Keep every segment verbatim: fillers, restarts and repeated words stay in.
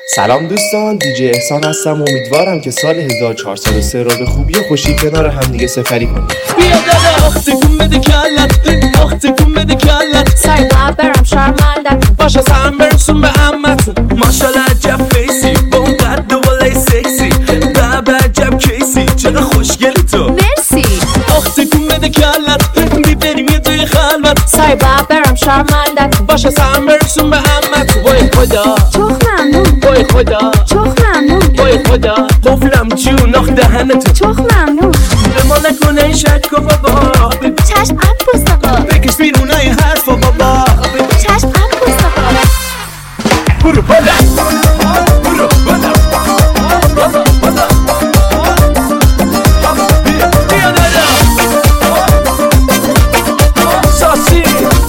سلام دوستان، دیجی احسان هستم. امیدوارم که سال هزار و چهارصد و سه رو به خوبی و خوشی کنار هم دیگه سپری کنیم. بیا دادا آخ تکون بده کلت، آخ تکون بده کلت. سای باید برم شرمندت، باشه سهم برسون به عمتون. ماشالله عجب فیسی با اون قد و بالای سکسی، بابا عجب کیسی چقدر خوشگلی تو. مرسی. آخ تکون بده کلت، میبریم یه توی خلوت. سای باید برم شرمندت، باشه سهم برسون به عمتون. وای خدا چخ ممنون، وای خدا چخ ممنون، وای خدا قفلم جون آخ دهنتو. چخ ممنون. به ما نکنه این شک و بابا، چشم اب پستقا بکش بیرون این حرف و بابا. چشم اب پستقا برو بالا برو بالا بالا بالا بیا دادا ساسی.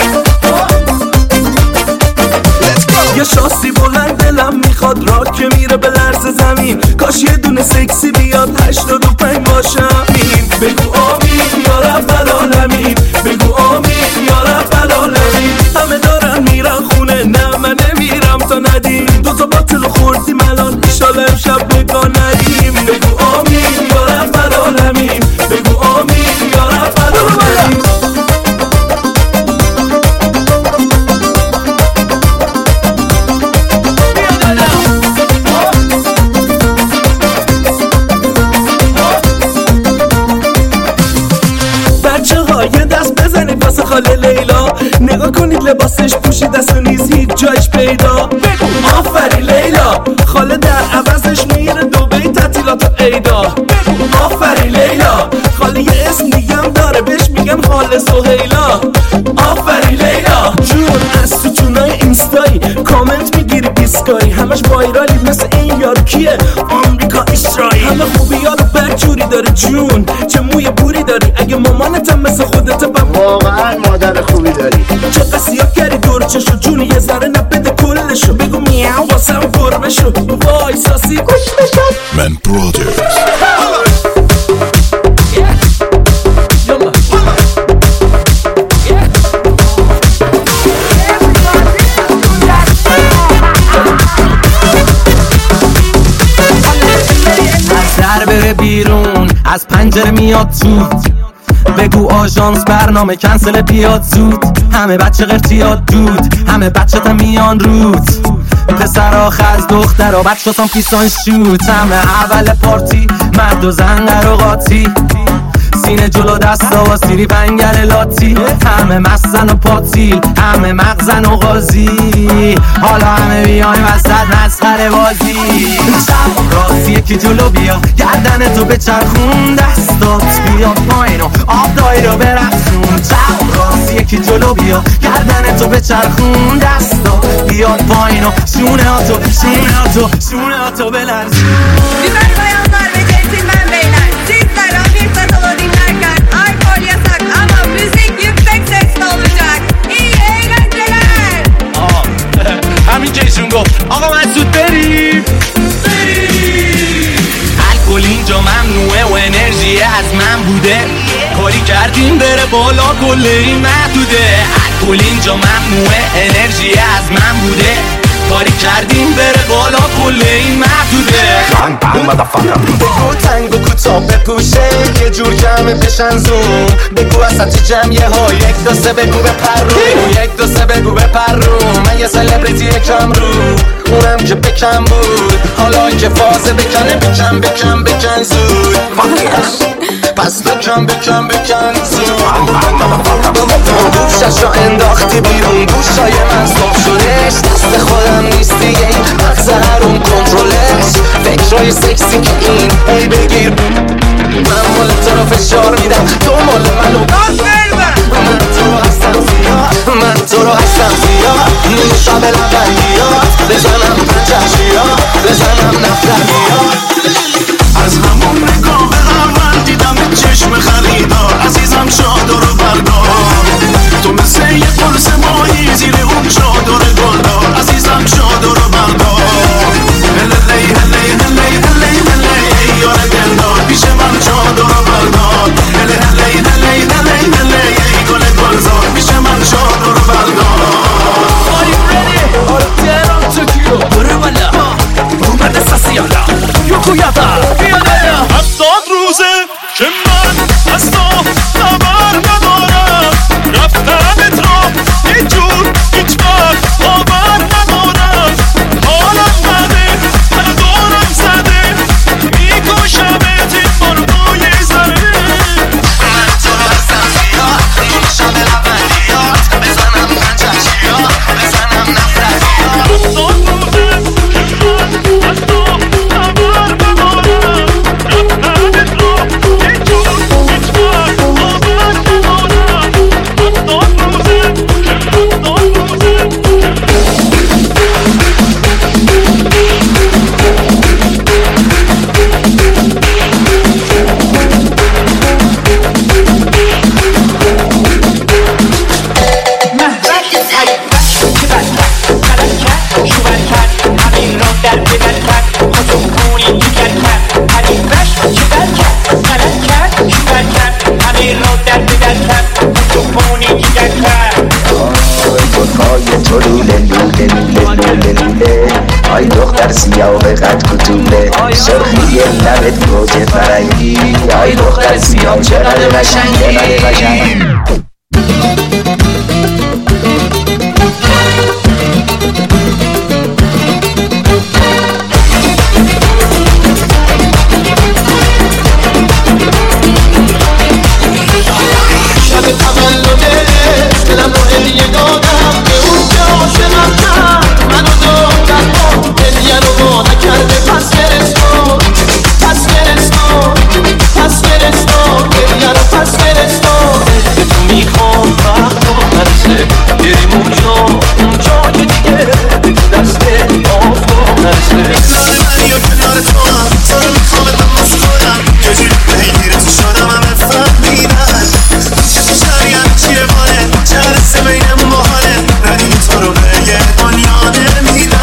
یه شاسی بلند دلم میخواد را که میره به لرز زمین. کاش یه دونه سکسی بیاد هشتاد و پنج باشم. بگو آمین یا رب العالمین، بگو آمین یا رب العالمین. همه دارن میرن خونه، نه من نمیرم تا ندیم. دو تا باطل خوردیم الان ایشالا امشب بگاه ندیم. بگو آمین یا رب العالمین، بگو آمین یا رب العالمین. یه دست بزنید واسه خاله لیلا، نگاه کنید لباسش پوشید دست و نیز هیچ جایش پیدا. بگو آفرین لیلا، خاله در عوضش میره دوبی تعطیلات و عیدا. بگو آفرین لیلا، خاله یه اسم دیگم داره بهش میگن خاله سهیلا. آفرین لیلا جون، از تو چونای اینستایی کامنت میگیری بیسکایی. همش وایرالی مثل این یارو کیه آمریکا اسرائیل. همه خوبیارو بدجوری داره جون، چه موی بوری داری. اگه مامانتم مثل خودت بم واقعا مادر خوبی داری. چه قصیات کردی دور چشو جونی یه ذره نبده کلشو. بگو میاو واسم فرمه شو. وای ساسی گوش بشم من برادرز. در بره بیرون از پنجره میاد تو. بگو آژانس برنامه کنسل بیاد زود. همه بچه قرتیاد دود، همه بچه تا میان روت. پسر آخ از دختر و بچه تام پیسان شوت. همه اول پارتی مرد و زن و قاطی. سینه جلو دستا و سیری بنگل لاتی. همه مستن و پاتیل، همه مغزن و غازی. حالا همه بیایم وسط مسخره بازی. چپ راست یکی جلو بیا، گردن تو بچرخون. دستات بیاد پایین و آب دایی رو برقصون. چپ راست یکی جلو بیا، گردن تو بچرخون. دستات بیاد پایین و شونه ها تو شونه ها تو شونه ها to belersin. Güzel bayanlar ve centilmen beyler, sizlere bir satala dinlerken alkol yasak ama müzik yüksek sesle olacak. İyi eğlenceler. آه همین که ایشون گفت آقا مسعود بریم بریم. الکل اینجا ممنوعه و انرژی از من بوده. کاری کردیم بره بالا کل این محدوده. الکل اینجا ممنوعه انرژی از من بوده. کاری کردیم بره بالا کل این محدوده. بگو تنگ و کوتاه بپوشه یه جور جمع بشن زوم. بگو اصلا تو جمعیه ها یک دو سه بگو به پرو. یک دو سه بگو به پرو. من یه سلبریتی کم رو اونم که بکم بود. حالا که فازه بکنه بکن بکن بکن زود. پس بکن بکن بکن زود. گوشش را انداختی بیرون، گوشای من صاف شدش. دست خودم نیستی این مغز هرون کنترلش. فکرهای سکسی که این ای بگیر. من مال تو رو فشار میدم، تو مال منو من تو رو هستم زیاد، من تو رو هستم زیاد. نوشا به لبنیات بزنم پنجشیات، بزنم نفرمیات. از همون نگاه اول دیدم چشم خریدار. عزیزم چادر بردار، تو مثل یه پلس ماهی زیر اون چادر گلدار. عزیزم چادر بردار. هلی هلی هلی هلی هلی یار دلدار، پیش من چادر بردار. هلی هلی هلی هلی هلی گل گلزار، پیش من چادر بردار. Are you ready? All the ten on Tokyo. برو بالا کویتا بیا دنیا هفتاد روزه که من از تو خبر ندارم رفتنت را هیچ جور هیچ وقت باور ندارم حالم بده من دارم زده میکشمت این بار با یه ذره من تو رو بستم زیاد میشم به لبندیات بزنم من چشیات بزنم نفرتیات هفتاد روزه که من از تو خبر ندارم رفتنت را هیچ جور هیچ وقت باور ندارم هفتاد روزه که هفتاد روزه تو لوله لوله لوله لوله لوله آی دختر سیاه و قد کتوله سرخی لبت گوجه فرنگی آی دختر سیاه چقدر قشنگی چقدر قشنگی شب تولده دلم رو هدیه دادم به اون که عاشقم کرد منو دادم هدیه رو واده کرده پس فرستاد پس فرستاد پس فرستاد هدیه رو پس فرستاد به تو میخوام وقت رو نرسه بریم اونجا اونجا که دیگه به دست آفتاب نرسه کنار منی و کنار تو هم تو رو میخوام بموز کنم یه جوری بگیرت شدم همه فهمیدن شریم چیه باله جلسه بینم باحاله ندیگه تو رو به یه دنیا نمیدم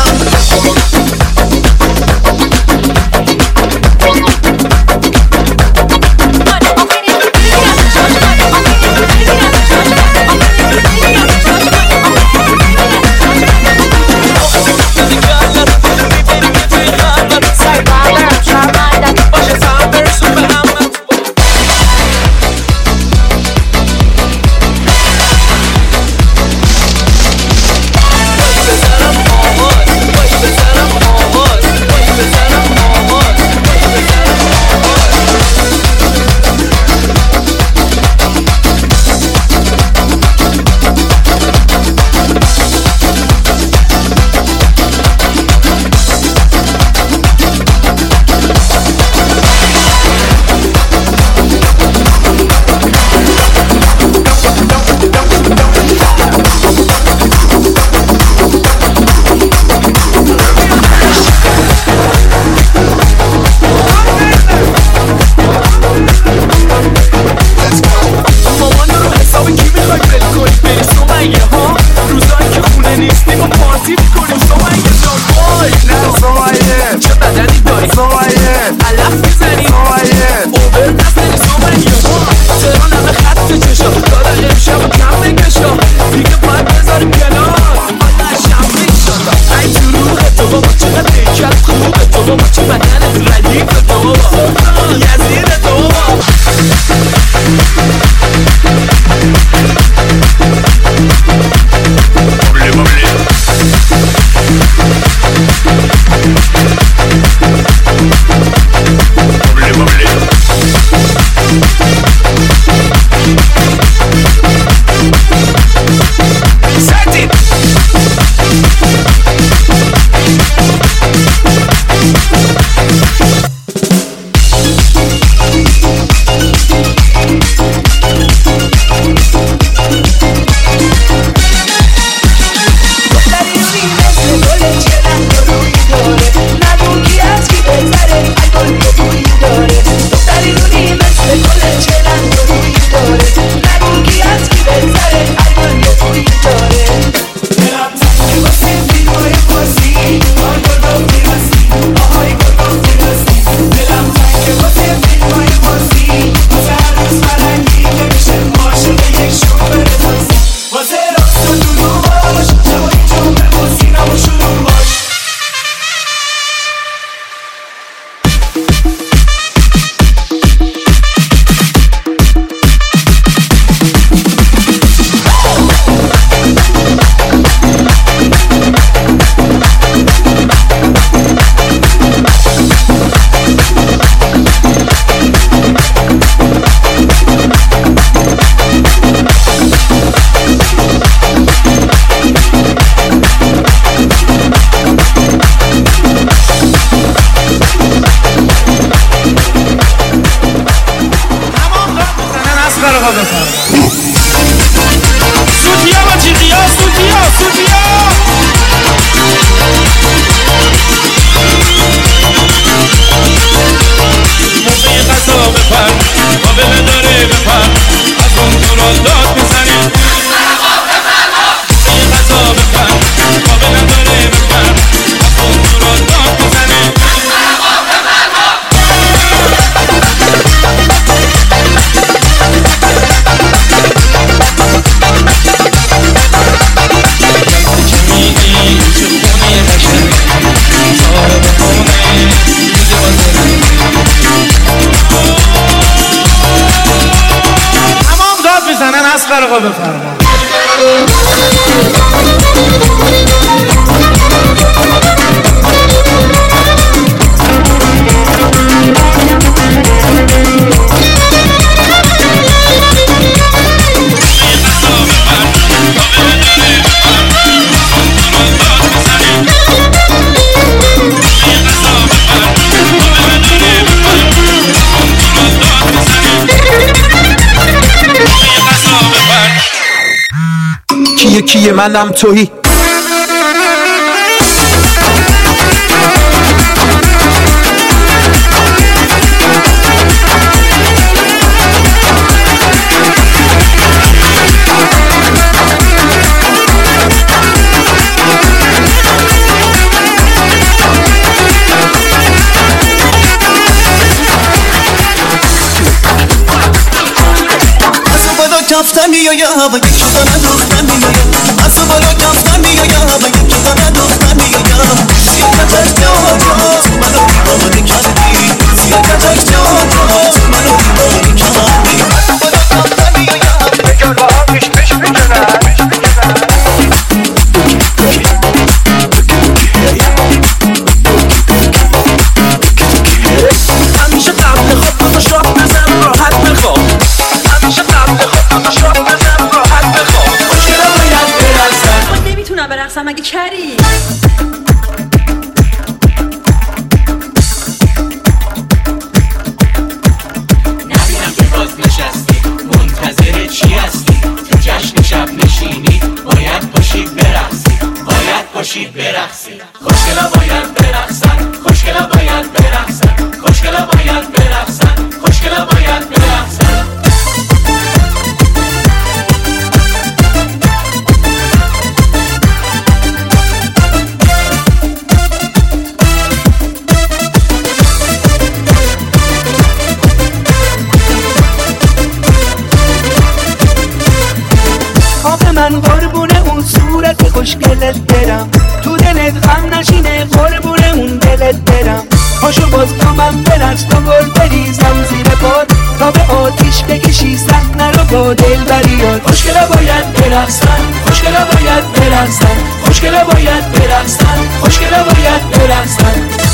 نداره آقا بفرما. کیه کیه منم تویی کفتم میایم و یک دانه دختم میایم از بالا کفتم میایم و یک دانه دختم میایم سیاکتک جانا تو منو دیوانه کردی سیاکتک جانا تو منو دیوانه کردی از بالا کفتم میایم بگرد با هم پیش پیش میکنم همیشه قبل خواب دو تا شاپ بزن راحت بخواب همیشه قبل خواب دو تا شاپ بزن راحت بخواب خوشگلا باید برقصن من نمیتونم برقصم مگه کری نبینم که باز نشستی منتظر چی هستی تو جشن شب نشینی باید باشید برقصی باید باشید برقصی خوشگلا باید برقصن خوشگلا باید برقصن خوشگلا باید برقصن خوشگلا باید برقصن آخه من قربونه اون صورت خوشگلت برم تو دلت غم نشینه قربونه اون دلت برم پاشو باز با من برقص تا گل بریزم زیر پات تا به آتیش بکشی صحنه رو با دل بریاد خوشگلا باید برقصن خوشگلا باید برقصن خوشگلا باید برقصن خوشگلا باید برقصن